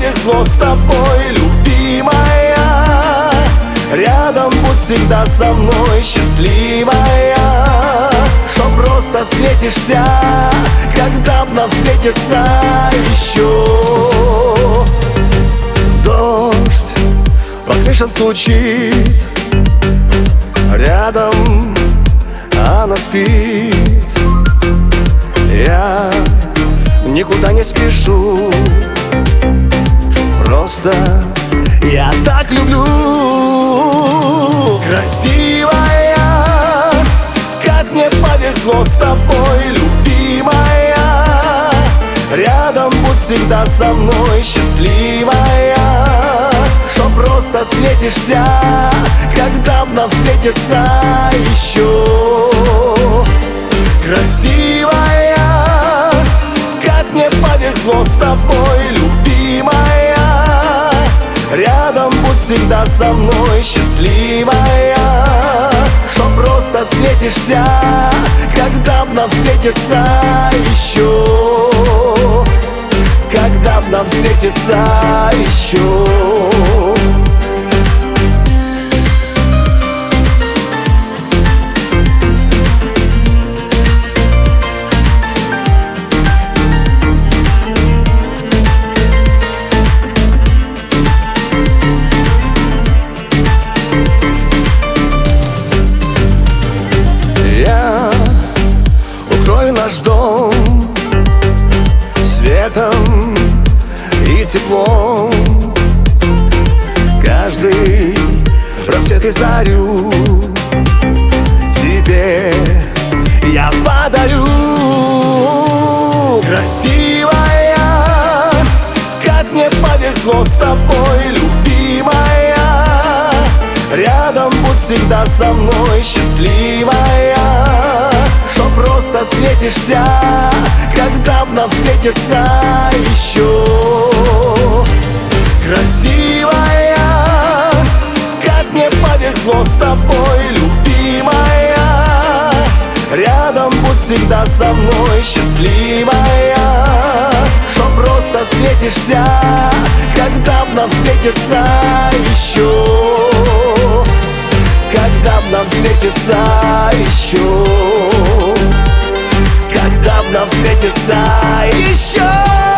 повезло с тобой, любимая. Рядом будь всегда со мной, счастливая. Что просто светишься, когда б нам встретиться еще. Дождь по крышам стучит, рядом она спит. Я никуда не спешу, просто я так люблю. Красивая, как мне повезло с тобой, любимая. Рядом будь всегда со мной, счастливая. Что просто светишься, когда б нам встретиться еще. Красивая, как мне повезло с тобой, любимая. Рядом будь всегда со мной, счастливая. Что просто светишься, когда б нам встретиться еще. Когда б нам встретиться еще. Укрой наш дом светом и теплом. Каждый рассвет и зарю тебе я подарю. Красивая, как мне повезло с тобой, любимая. Рядом будь всегда со мной, счастливая. Что просто светишься, когда б нам встретиться еще. Красивая, как мне повезло с тобой, любимая. Рядом будь всегда со мной, счастливая. Что просто светишься, когда б нам встретиться еще. Когда б нам встретиться еще. Когда б нам встретиться еще.